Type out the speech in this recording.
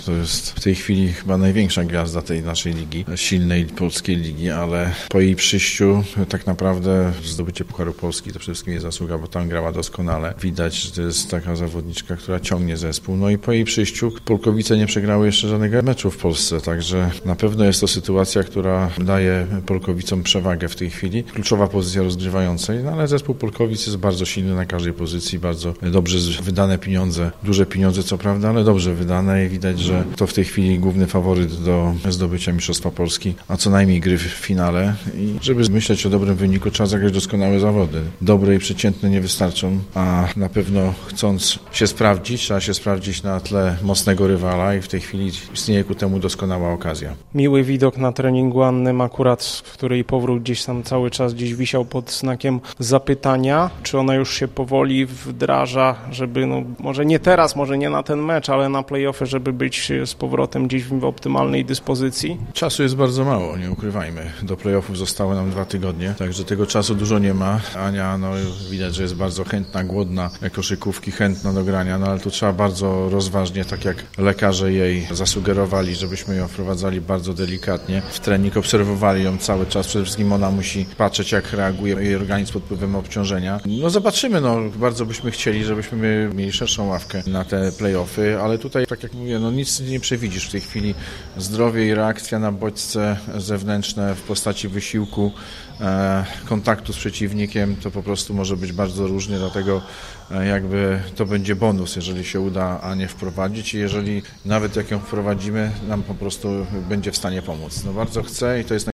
To jest w tej chwili chyba największa gwiazda tej naszej ligi, silnej polskiej ligi, ale po jej przyjściu tak naprawdę zdobycie Pucharu Polski to przede wszystkim jej zasługa, bo tam grała doskonale. Widać, że to jest taka zawodniczka, która ciągnie zespół. No i po jej przyjściu Polkowice nie przegrały jeszcze żadnego meczu w Polsce, także na pewno jest to sytuacja, która daje Polkowicom przewagę w tej chwili. Kluczowa pozycja rozgrywającej, no ale zespół Polkowic jest bardzo silny na każdej pozycji, bardzo dobrze wydane pieniądze, duże pieniądze co prawda, ale dobrze wydane i widać, że to w tej chwili główny faworyt do zdobycia Mistrzostwa Polski, a co najmniej gry w finale. I żeby myśleć o dobrym wyniku, trzeba zagrać doskonałe zawody. Dobre i przeciętne nie wystarczą, a na pewno chcąc się sprawdzić, trzeba się sprawdzić na tle mocnego rywala i w tej chwili istnieje ku temu doskonała okazja. Miły widok na treningu Anny Makurat, w której powrót gdzieś tam cały czas gdzieś wisiał pod znakiem zapytania. Czy ona już się powoli wdraża, żeby może nie teraz, może nie na ten mecz, ale na play-offy, żeby być z powrotem gdzieś w optymalnej dyspozycji? Czasu jest bardzo mało, nie ukrywajmy. Do play-offów zostały nam 2 tygodnie, także tego czasu dużo nie ma. Ania, widać, że jest bardzo chętna, głodna koszykówki, chętna do grania, ale tu trzeba bardzo rozważnie, tak jak lekarze jej zasugerowali, żebyśmy ją wprowadzali bardzo delikatnie. W trening obserwowali ją cały czas, przede wszystkim ona musi patrzeć, jak reaguje jej organizm pod wpływem obciążenia. Zobaczymy, bardzo byśmy chcieli, żebyśmy mieli szerszą ławkę na te play-offy, ale tutaj, tak jak mówię, nic nie przewidzisz w tej chwili. Zdrowie i reakcja na bodźce zewnętrzne w postaci wysiłku, kontaktu z przeciwnikiem, to po prostu może być bardzo różnie, dlatego jakby to będzie bonus, jeżeli się uda Anię wprowadzić i jeżeli nawet jak ją wprowadzimy, nam po prostu będzie w stanie pomóc. Bardzo chcę i to jest